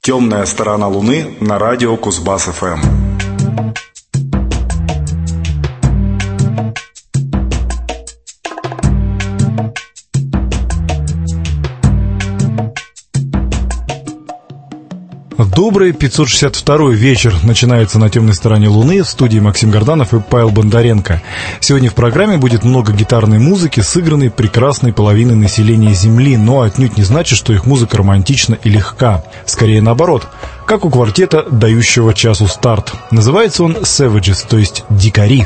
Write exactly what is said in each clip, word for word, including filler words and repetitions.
Темная сторона Луны на радио Кузбасс-ФМ. Добрый пятьсот шестьдесят второй вечер начинается на темной стороне Луны. В студии Максим Горданов и Павел Бондаренко. Сегодня в программе будет много гитарной музыки, сыгранной прекрасной половиной населения Земли, но отнюдь не значит, что их музыка романтична и легка. Скорее наоборот, как у квартета, дающего часу старт. Называется он Savages, то есть дикари.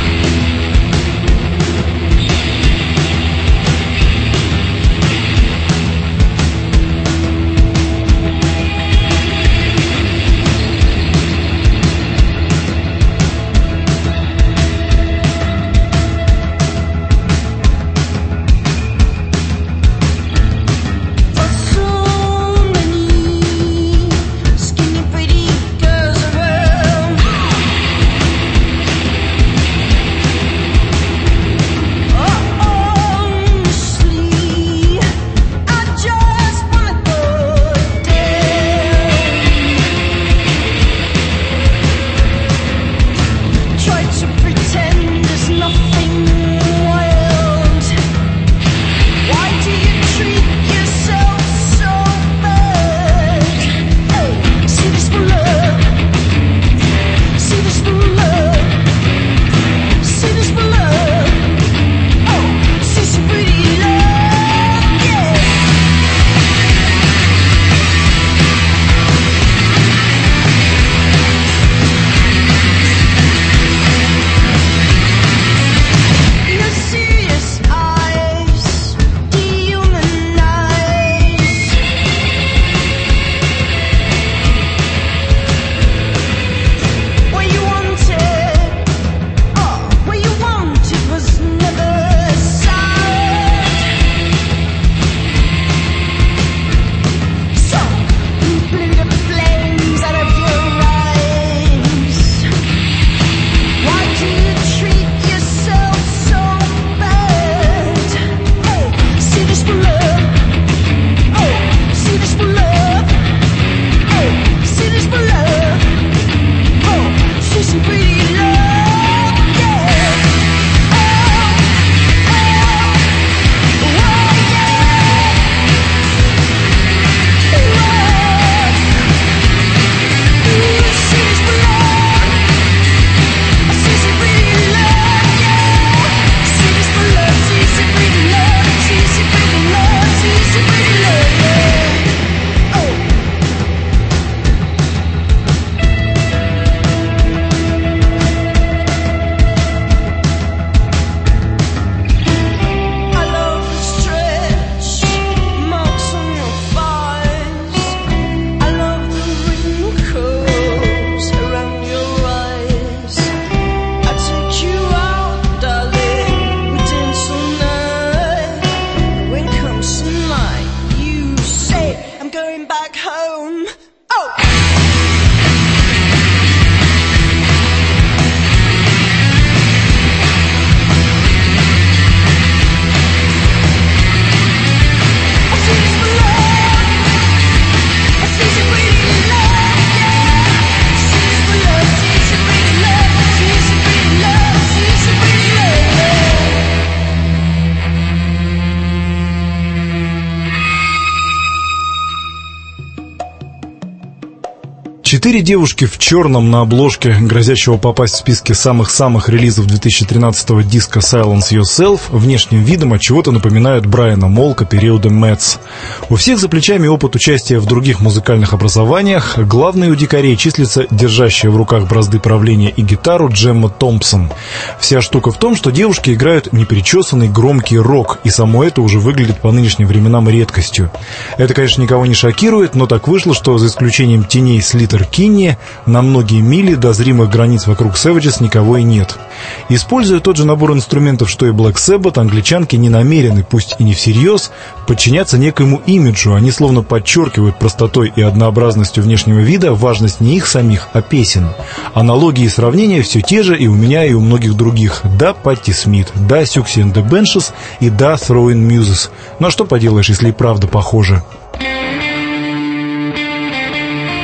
Четыре девушки в черном на обложке, грозящего попасть в списки самых-самых релизов две тысячи тринадцатого диска Silence Yourself, внешним видом от чего-то напоминают Брайана Молка периода Мэтс. У всех за плечами опыт участия в других музыкальных образованиях. Главной у дикарей числится держащая в руках бразды правления и гитару Джемма Томпсон. Вся штука в том, что девушки играют непричесанный громкий рок, и само это уже выглядит по нынешним временам редкостью. Это, конечно, никого не шокирует, но так вышло, что за исключением теней Слитер Кинни на многие мили до зримых границ вокруг Savages никого и нет. Используя тот же набор инструментов, что и Black Sabbath, англичанки не намерены, пусть и не всерьез, подчиняться некоему имиджу. Они словно подчеркивают простотой и однообразностью внешнего вида важность не их самих, а песен. Аналогии и сравнения все те же и у меня, и у многих других. Да, Патти Смит, да, Siouxsie and the Banshees и да, Throwing Muses. Ну а что поделаешь, если и правда похоже?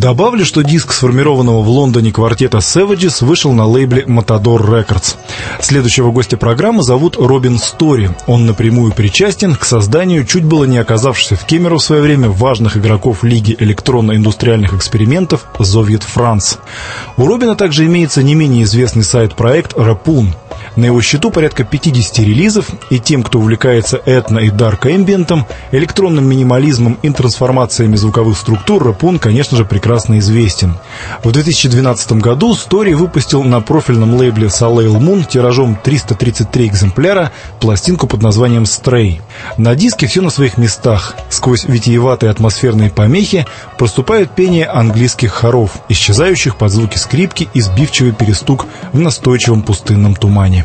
Добавлю, что диск сформированного в Лондоне квартета Savages вышел на лейбле Matador Records. Следующего гостя программы зовут Робин Стори. Он напрямую причастен к созданию чуть было не оказавшихся в Кемерово в свое время важных игроков Лиги электронно-индустриальных экспериментов Soviet France. У Робина также имеется не менее известный сайт-проект Rapun. На его счету порядка пятьдесят релизов, и тем, кто увлекается этно и дарк-эмбиентом, электронным минимализмом и трансформациями звуковых структур, Rapun, конечно же, прекрасно известен. В две тысячи двенадцатом году Стори выпустил на профильном лейбле Soleil Moon тиражом триста тридцать три экземпляра пластинку под названием Stray. На диске все на своих местах. Сквозь витиеватые атмосферные помехи проступает пение английских хоров, исчезающих под звуки скрипки и сбивчивый перестук в настойчивом пустынном тумане.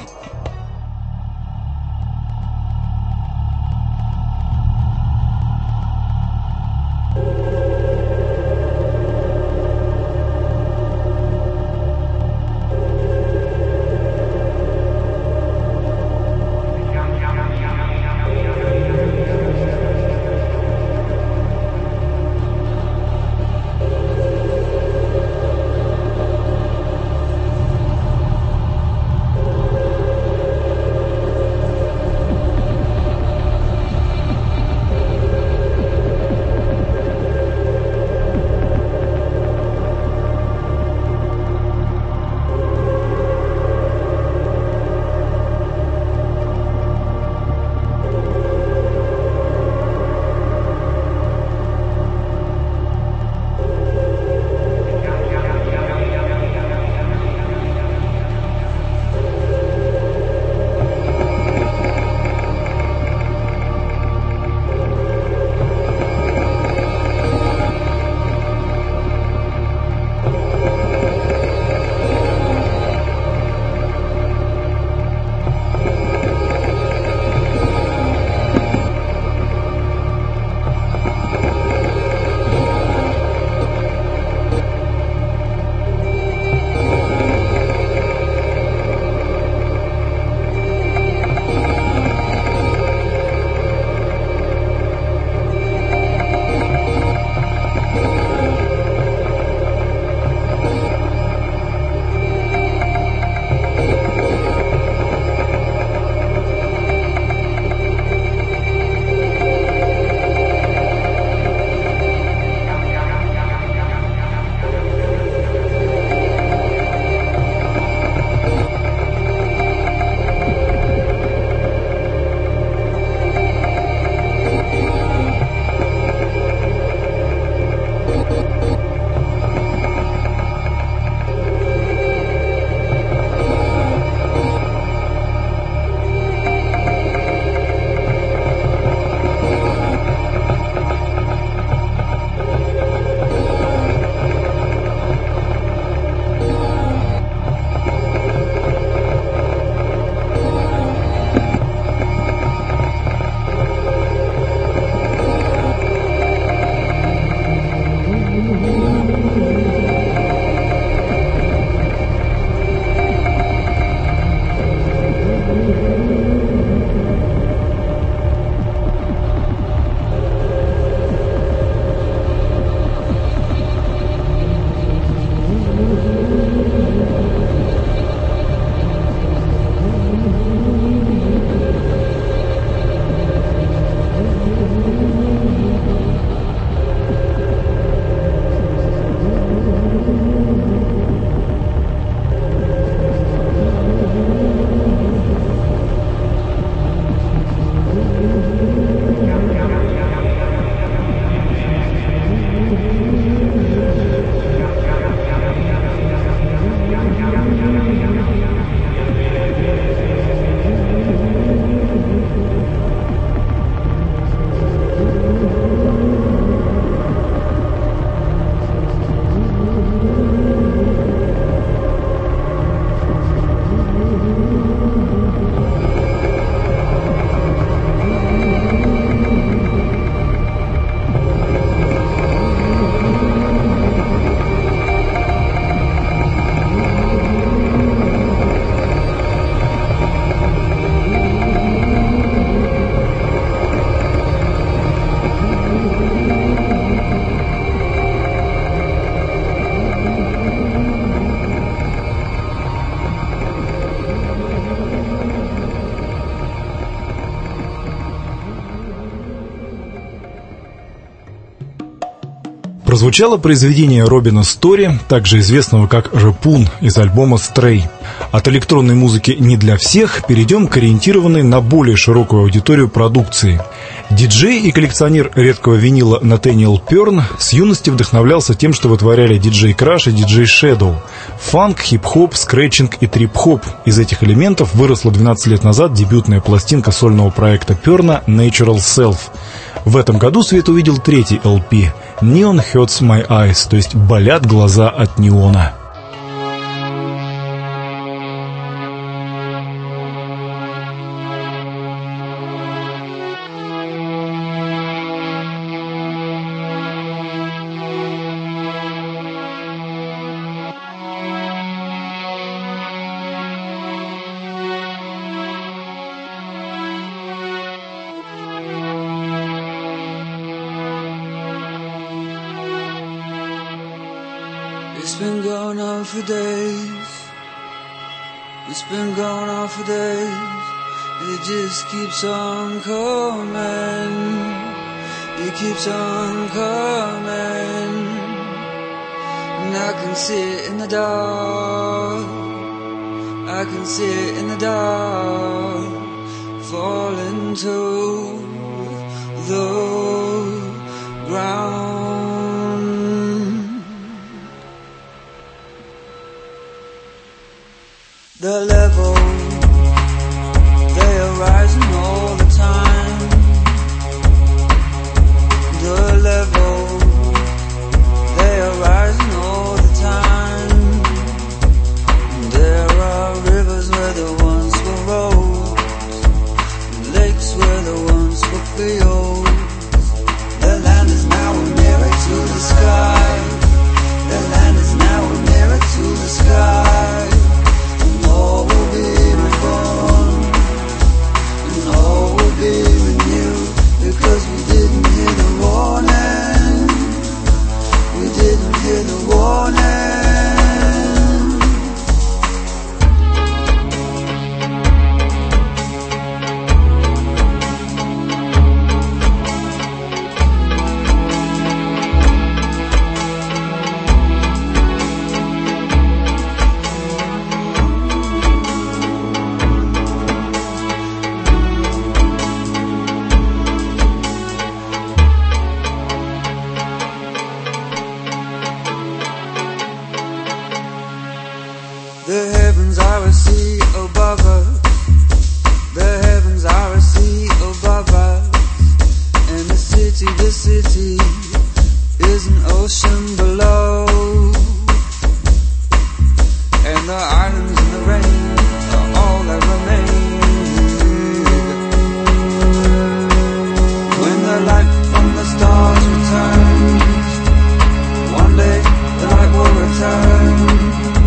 Прозвучало произведение Робина Стори, также известного как «Рапун» из альбома «Stray». От электронной музыки не для всех перейдем к ориентированной на более широкую аудиторию продукции. Диджей и коллекционер редкого винила Натаниэл Перн с юности вдохновлялся тем, что вытворяли диджей Краш и диджей Shadow. Фанк, хип-хоп, скретчинг и трип-хоп. Из этих элементов выросла двенадцать лет назад дебютная пластинка сольного проекта Перна «Natural Self». В этом году свет увидел третий эл пи «Neon Hurts My Eyes», то есть «Болят глаза от неона». It's been going on for days. It's been going on for days. It just keeps on coming. It keeps on coming. And I can see it in the dark. I can see it in the dark. Falling to the ground. The level, they are rising all the time. The level, they are rising all the time. There are rivers where the once were roads, lakes where the once were fields. The land is now a mirror to the sky. The land is now a mirror to the sky. All will be reborn, and all will be renewed, because we didn't hear the warning. We didn't hear the warning. The heavens are a sea above us. The heavens are a sea above us. And the city, the city is an ocean below. And the islands and the rain are all that remain. When the light from the stars returns, one day the light will return.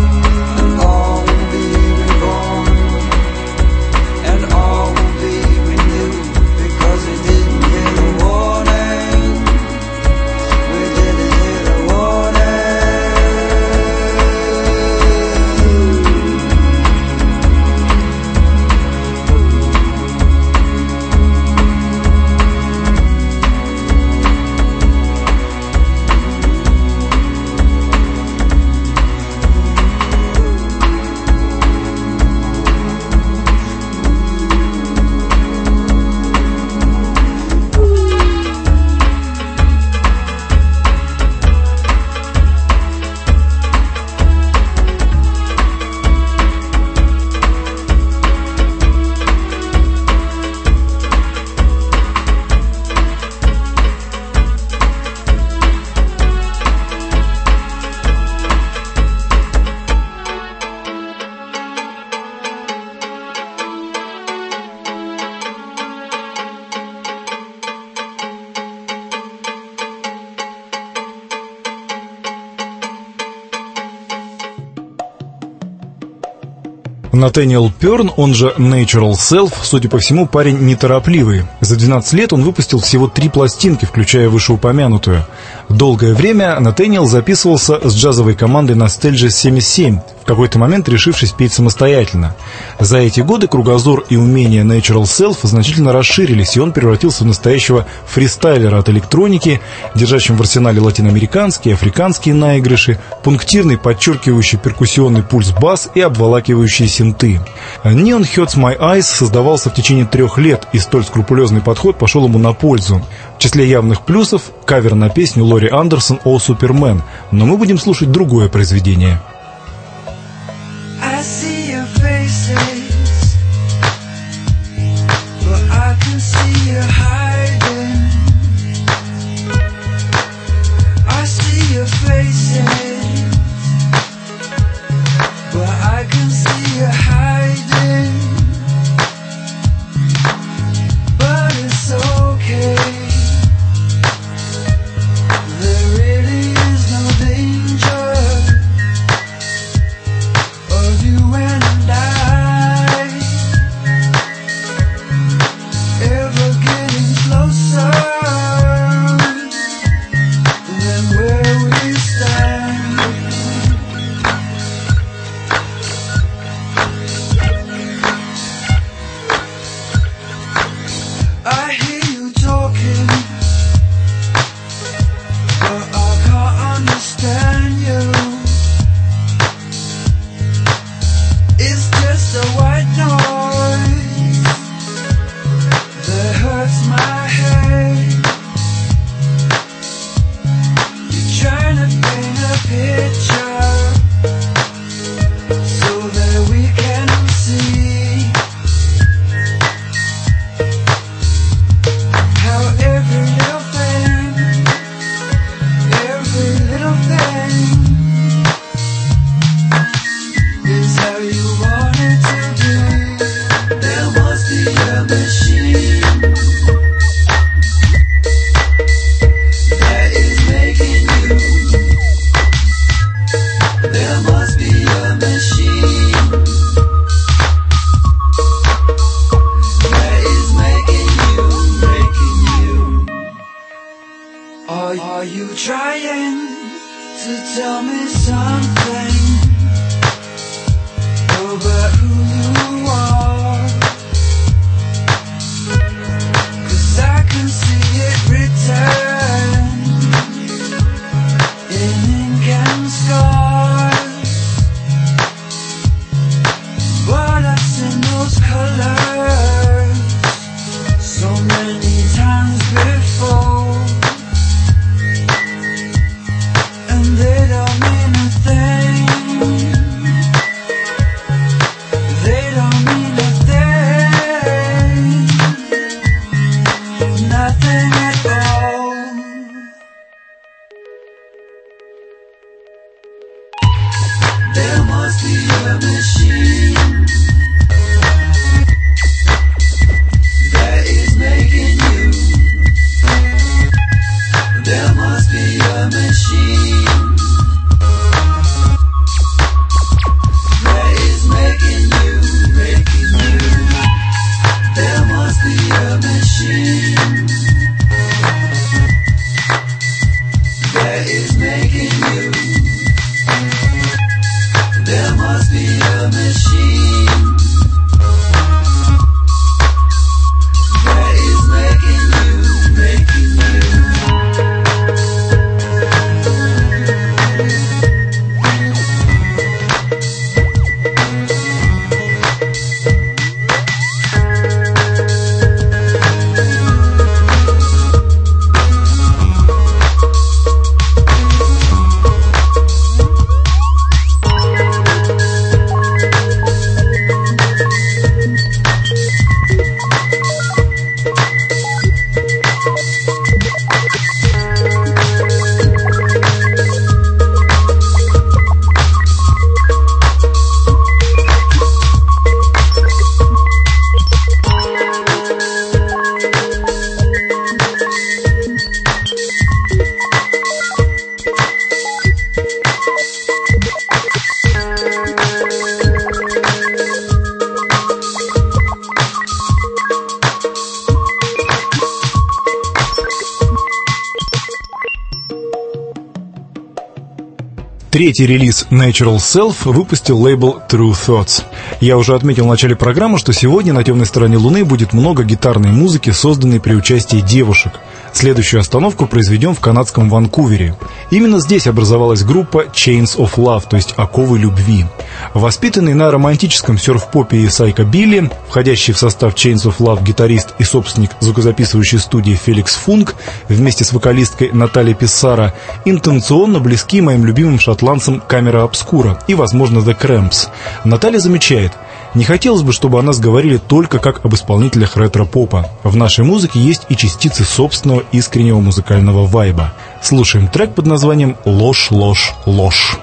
Натаниэл Перн, он же Natural Self, судя по всему, парень неторопливый. За двенадцать лет он выпустил всего три пластинки, включая вышеупомянутую. Долгое время Натаниэл записывался с джазовой командой Nostalgia семьдесят семь. в какой-то момент решившись петь самостоятельно. За эти годы кругозор и умения Natural Self значительно расширились, и он превратился в настоящего фристайлера от электроники, держащим в арсенале латиноамериканские, африканские наигрыши, пунктирный, подчеркивающий перкуссионный пульс бас и обволакивающие синты. Neon Hurts My Eyes создавался в течение трех лет, и столь скрупулезный подход пошел ему на пользу. В числе явных плюсов — кавер на песню Лори Андерсон «О, Супермен», но мы будем слушать другое произведение. I see your faces, but I can see you hiding. I see your faces, but I can see you hiding. But it's okay, there really is no danger of you and I ever getting closer than where we stand. I hear you talking, but I can't understand you. It's just a white noise that hurts my head. You're trying to paint a picture so that we can see how every little thing, every little thing is how you want it to be. There must be a machine that is making you. There must be a machine that is making you, making you. Are, are you trying to tell me something about who you are? 'Cause I can see it written in ink and scars, but I've seen those colors so many times before, and they don't mean a thing Третий релиз Natural Self выпустил лейбл True Thoughts. Я уже отметил в начале программы, что сегодня на темной стороне Луны будет много гитарной музыки, созданной при участии девушек. Следующую остановку произведем в канадском Ванкувере. Именно здесь образовалась группа Chains of Love, то есть «Оковы любви». Воспитанный на романтическом серф-попе и сайко-билли, входящий в состав Chains of Love гитарист и собственник звукозаписывающей студии Феликс Функ вместе с вокалисткой Натальей Писсаро интонационно близки моим любимым шотландцам Камера Обскура и, возможно, The Cramps. Наталья замечает: не хотелось бы, чтобы о нас говорили только как об исполнителях ретро-попа. В нашей музыке есть и частицы собственного искреннего музыкального вайба. Слушаем трек под названием «Ложь, ложь, ложь».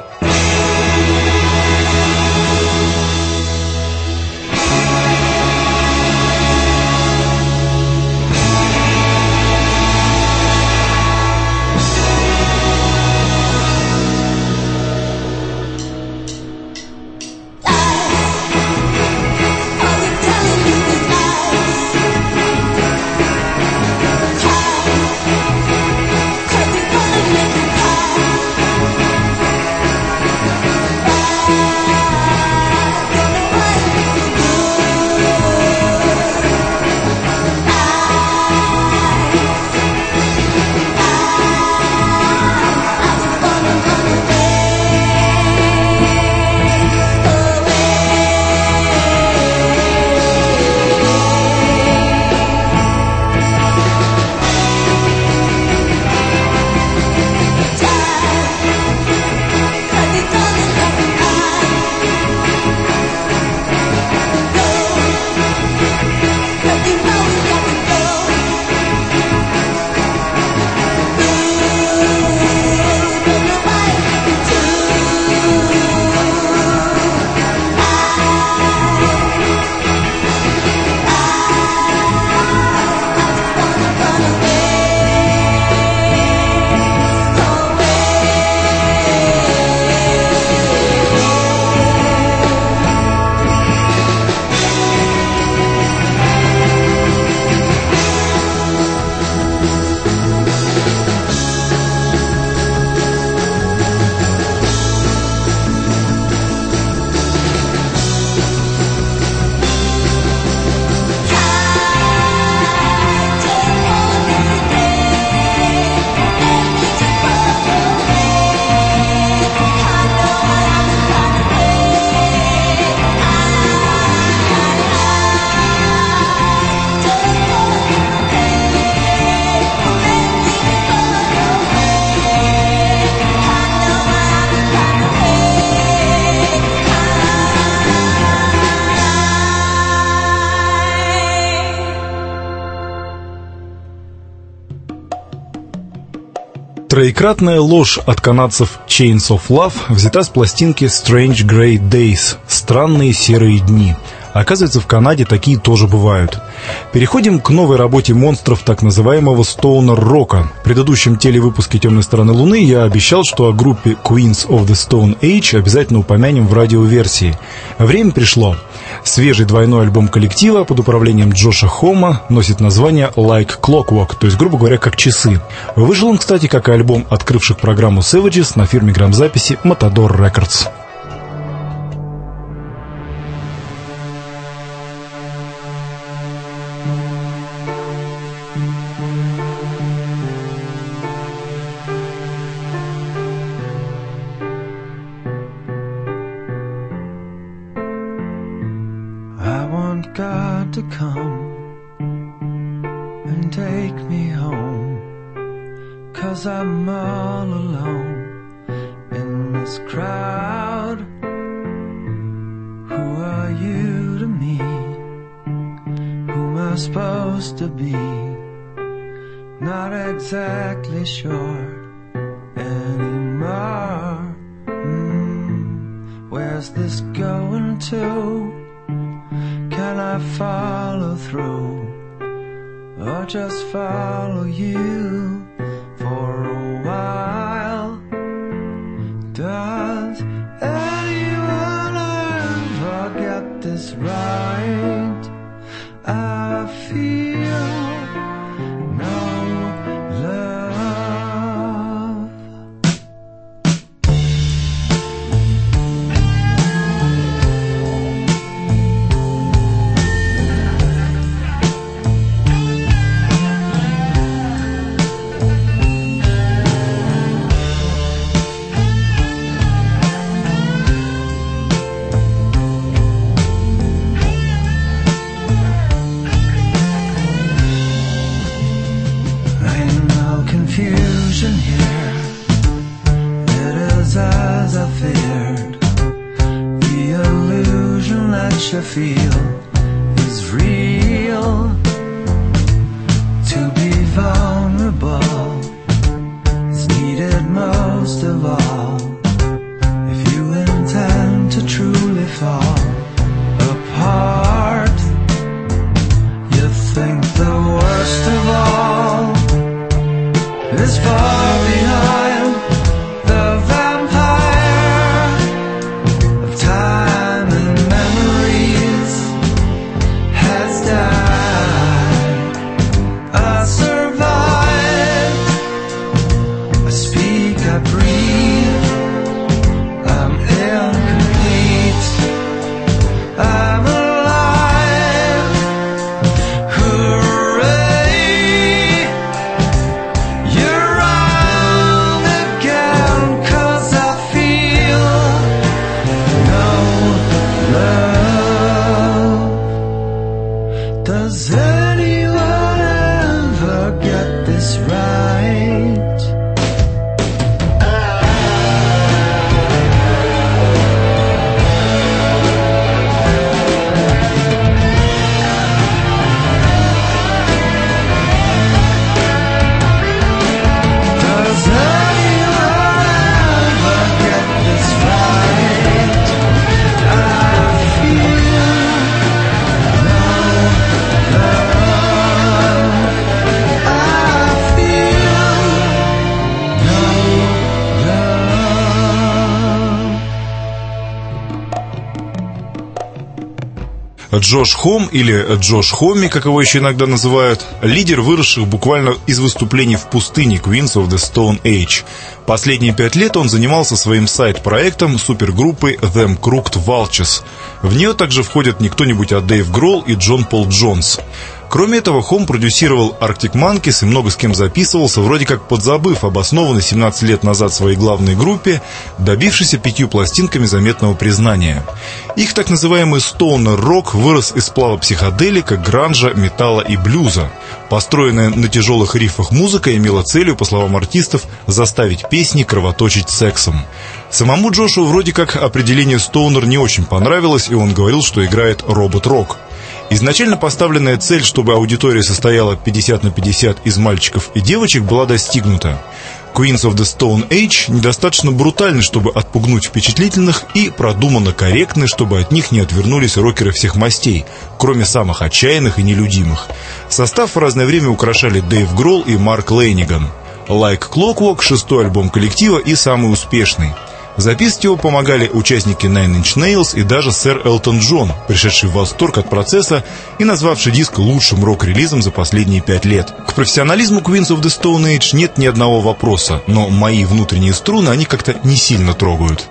Троекратная ложь от канадцев Chains of Love взята с пластинки Strange Grey Days – «Странные серые дни». Оказывается, в Канаде такие тоже бывают. Переходим к новой работе монстров так называемого стоунер-рока. В предыдущем телевыпуске «Темной стороны Луны» я обещал, что о группе Queens of the Stone Age обязательно упомянем в радиоверсии. Время пришло. Свежий двойной альбом коллектива под управлением Джоша Хома носит название Like Clockwork, то есть, грубо говоря, как часы. Вышел он, кстати, как и альбом открывших программу Savages на фирме грамзаписи Matador Records. God to come and take me home, 'cause I'm all alone in this crowd. Who are you to me? Who am I supposed to be? Not exactly sure anymore. Mm, where's this going to? Can I follow through, or just follow you for a while? Does anyone ever get this right? I feel no love. connection here. It is as I feared. The illusion that you feel is real. To be vulnerable is needed most of all if you intend to truly fall apart. You think the worst of all is far behind. The vampire of time and memories has died. I survived. I speak, I breathe. I'm incomplete. I'm alive. Hooray! You're wrong again, 'cause I feel no love. Does anyone ever get this right? Does anyone ever get this right? I feel no love. I feel no love. Джош Хом, или Джош Хомми, как его еще иногда называют, лидер, выросших буквально из выступлений в пустыне Queens of the Stone Age. Последние пять лет он занимался своим сайт-проектом супергруппы Them Crooked Vultures. В нее также входят не кто-нибудь, а Дэйв Гролл и Джон Пол Джонс. Кроме этого, Хом продюсировал Arctic Monkeys и много с кем записывался, вроде как подзабыв об основанной семнадцать лет назад своей главной группе, добившейся пятью пластинками заметного признания. Их так называемый стоунер-рок вырос из сплава психоделика, гранжа, металла и блюза. Построенная на тяжелых рифах музыка имела целью, по словам артистов, заставить песни кровоточить сексом. Самому Джошу вроде как определение стоунер не очень понравилось, и он говорил, что играет робот-рок. Изначально поставленная цель, чтобы аудитория состояла пятьдесят на пятьдесят из мальчиков и девочек, была достигнута. Queens of the Stone Age недостаточно брутальны, чтобы отпугнуть впечатлительных, и продуманно корректны, чтобы от них не отвернулись рокеры всех мастей, кроме самых отчаянных и нелюдимых. Состав в разное время украшали Дэйв Гролл и Марк Лейниган. Like Clockwork, шестой альбом коллектива и самый успешный. Записывать его помогали участники Nine Inch Nails и даже сэр Элтон Джон, пришедший в восторг от процесса и назвавший диск лучшим рок-релизом за последние пять лет. К профессионализму Queens of the Stone Age нет ни одного вопроса, но мои внутренние струны они как-то не сильно трогают.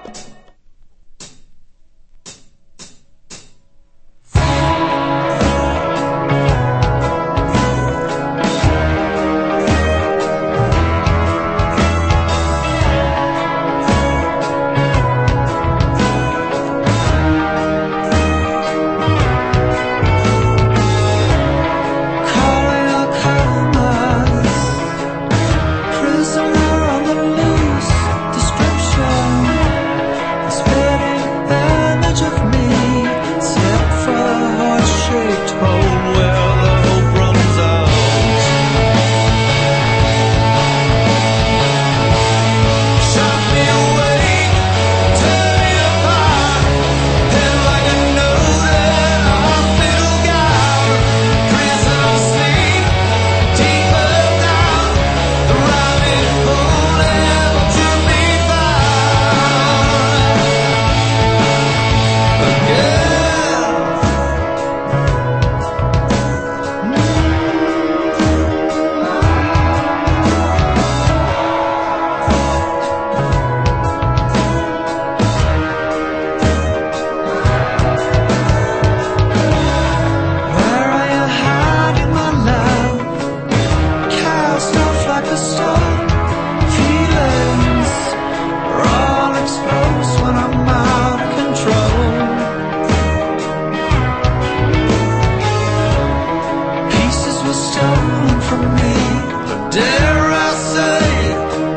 stolen from me. But dare I say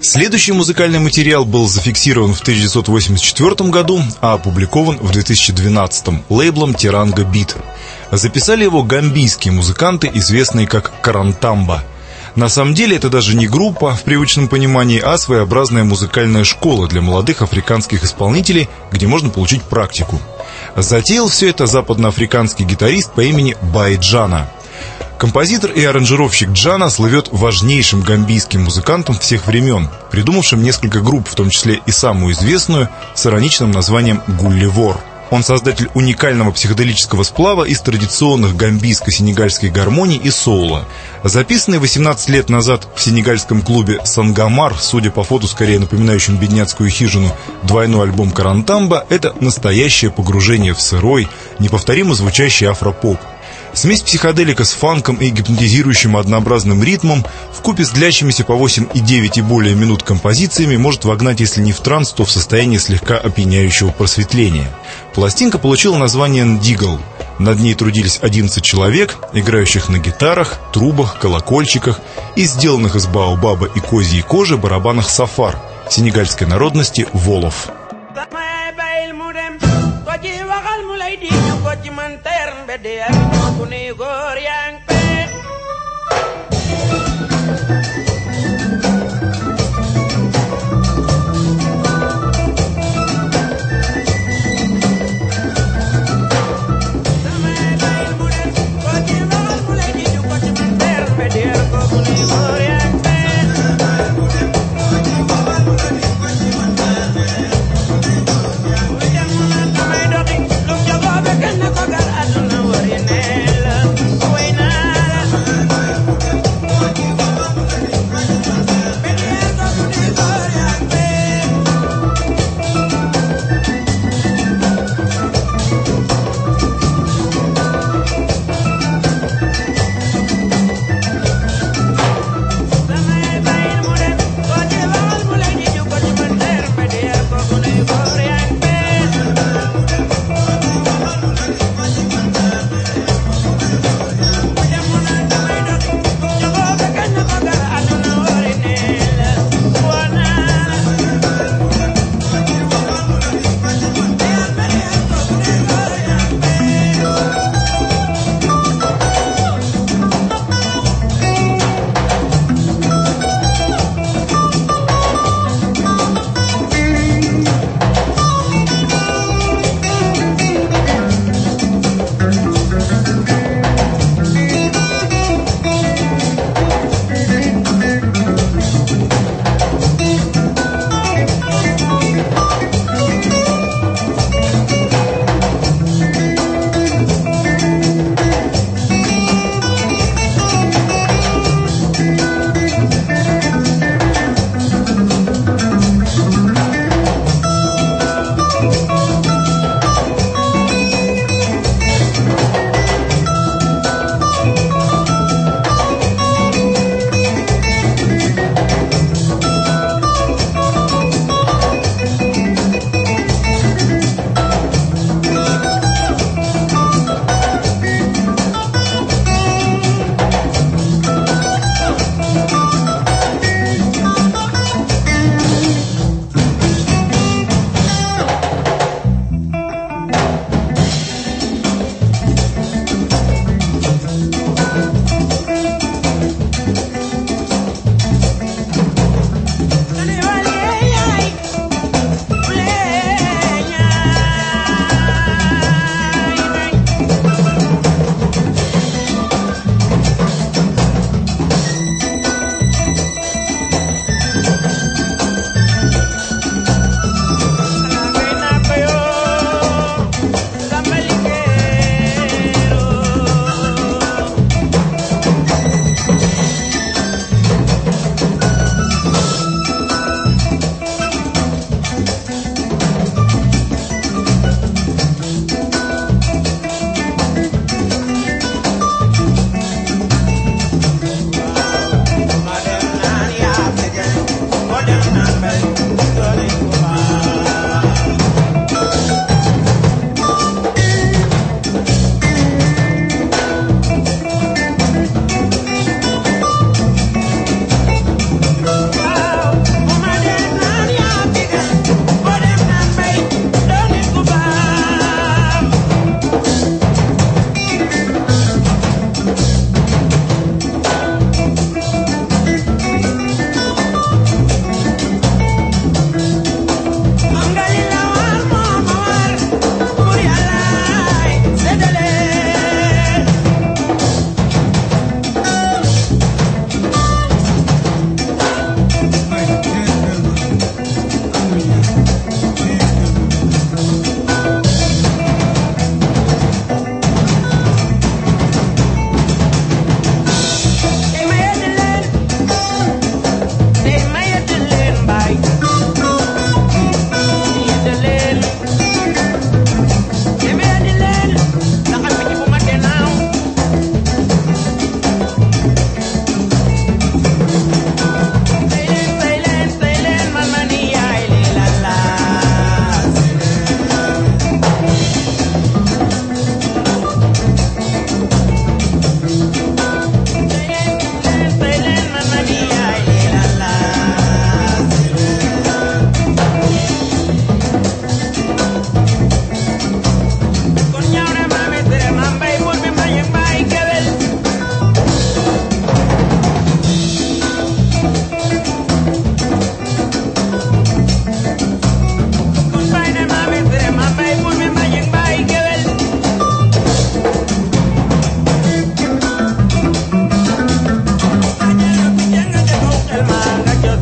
Следующий музыкальный материал был зафиксирован в тысяча девятьсот восемьдесят четвёртом году, а опубликован в две тысячи двенадцатом лейблом Teranga Beat. Записали его гамбийские музыканты, известные как Карантамба. На самом деле это даже не группа в привычном понимании, а своеобразная музыкальная школа для молодых африканских исполнителей, где можно получить практику. Затеял все это западноафриканский гитарист по имени Байджана. Композитор и аранжировщик Джана слывет важнейшим гамбийским музыкантом всех времен, придумавшим несколько групп, в том числе и самую известную, с ироничным названием «Гулливор». Он создатель уникального психоделического сплава из традиционных гамбийско-сенегальских гармоний и соула. Записанный восемнадцать лет назад в сенегальском клубе «Сангамар», судя по фото, скорее напоминающему бедняцкую хижину, двойной альбом «Карантамба» — это настоящее погружение в сырой, неповторимо звучащий афропоп. Смесь психоделика с фанком и гипнотизирующим однообразным ритмом вкупе с длящимися по восемь и девять и более минут композициями может вогнать, если не в транс, то в состояние слегка опьяняющего просветления. Пластинка получила название «Ндигл». Над ней трудились одиннадцать человек, играющих на гитарах, трубах, колокольчиках и сделанных из баобаба и козьей кожи барабанах сафар, сенегальской народности волов. Why not?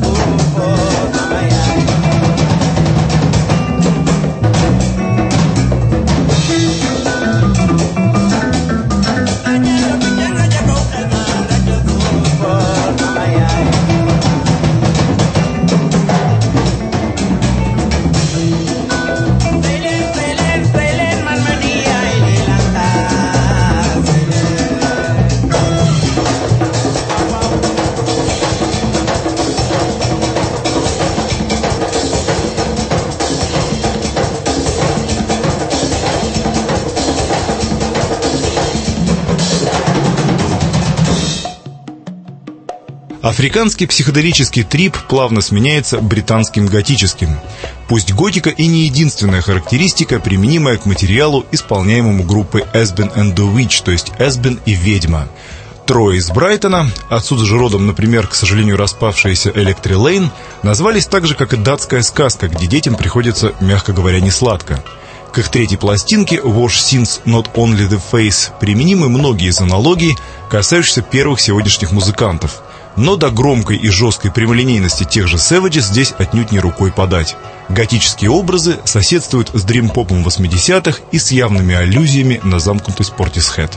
Африканский психоделический трип плавно сменяется британским готическим. Пусть готика и не единственная характеристика, применимая к материалу, исполняемому группой Esben and the Witch, то есть Эсбен и ведьма. Трое из Брайтона, отсюда же родом, например, к сожалению, распавшаяся Electric Lane, назвались так же, как и датская сказка, где детям приходится, мягко говоря, несладко. К их третьей пластинке Wash Sins Not Only the Face применимы многие из аналогий, касающихся первых сегодняшних музыкантов. Но до громкой и жесткой прямолинейности тех же Savages здесь отнюдь не рукой подать. Готические образы соседствуют с дрим-попом восьмидесятых и с явными аллюзиями на замкнутость Portishead.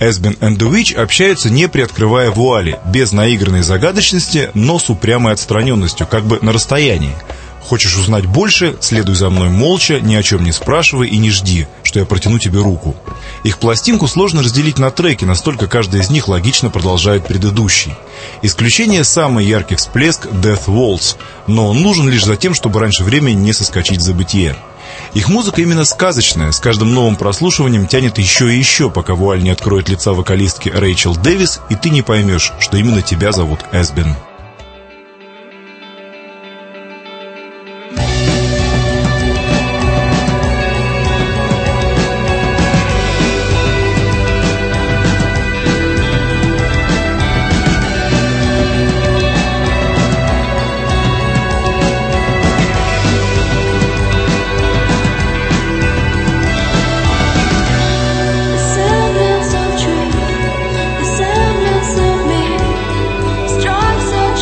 Эсбин and the Witch общаются, не приоткрывая вуали, без наигранной загадочности, но с упрямой отстраненностью, как бы на расстоянии. Хочешь узнать больше, следуй за мной молча, ни о чем не спрашивай и не жди, что я протяну тебе руку. Их пластинку сложно разделить на треки, настолько каждый из них логично продолжает предыдущий. Исключение — самый яркий всплеск Death Waltz, но он нужен лишь за тем, чтобы раньше времени не соскочить в забытие. Их музыка именно сказочная, с каждым новым прослушиванием тянет еще и еще, пока вуаль не откроет лица вокалистки Рэйчел Дэвис, и ты не поймешь, что именно тебя зовут Эсбин. Strong so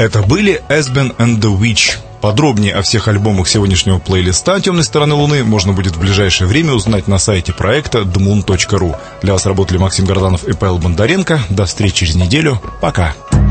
Это были Esben and the Witch. Подробнее о всех альбомах сегодняшнего плейлиста «Темной стороны Луны» можно будет в ближайшее время узнать на сайте проекта ди мун точка ру. Для вас работали Максим Горданов и Павел Бондаренко. До встречи через неделю. Пока.